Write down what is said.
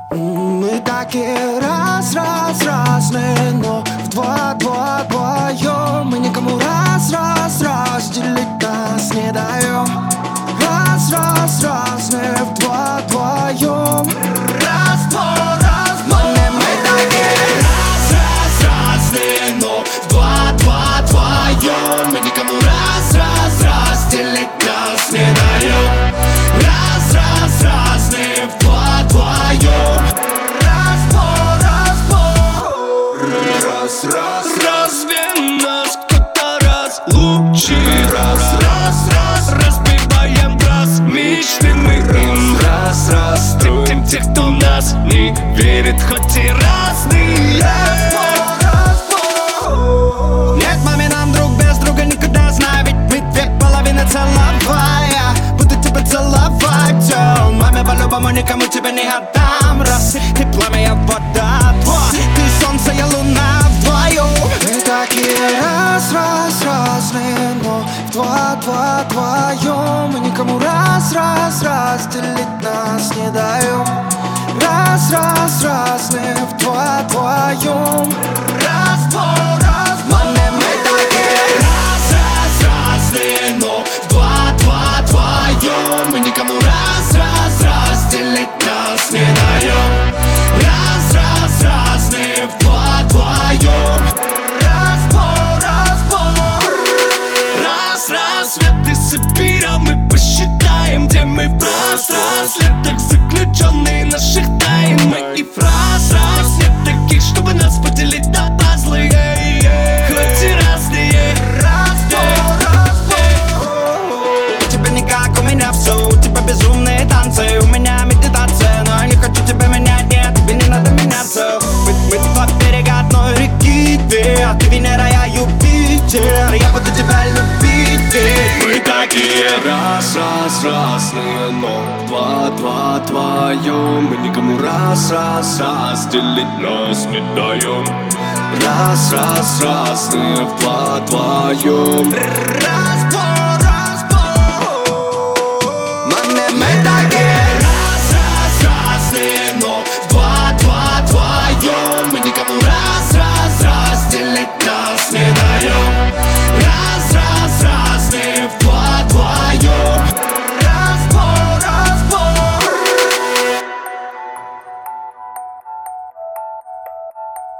Мы такие разные, но вдвоем мы никому разделить нас не даем. Разные вдвоем. Мы такие разные, но вдвоем мы никому разделить нас не даем. Разные вдвоем. Разве нас кто-то разлучит? Разбиваем мечты мы им строим тех, кто нас не верит, хоть и разные. Нет, маме, нам друг без друга никогда, знаю, ведь мы две половины целовая. Буду тебя целовать, маме, по-любому никому тебя не отдам. Раз ты пламя, я вода, ты солнце, я луна вдвоем. Мы такие разные, но вдвоем мы никому разделить нас не даем. Разные вдвоем. Маме, мы такие разные, но вдвоем мы никому разделить нас не даем. Разные вдвоем. Рассветы соберем, мы посчитаем, где мы в браслетах, заключенные наших тайн. Мы и фраз нет таких, чтобы нас поделить на пазлы. Хоть и разные. У тебя не как у меня все, у тебя безумные танцы, у меня медитация, но я не хочу тебя менять, нет, тебе не надо меняться. Мы два берега одной реки, две, а ты Венера, я Юпитер, я буду тебя любить. Мы такие разные, но вдвоем мы никому разделить нас не даем. Разные вдвоем.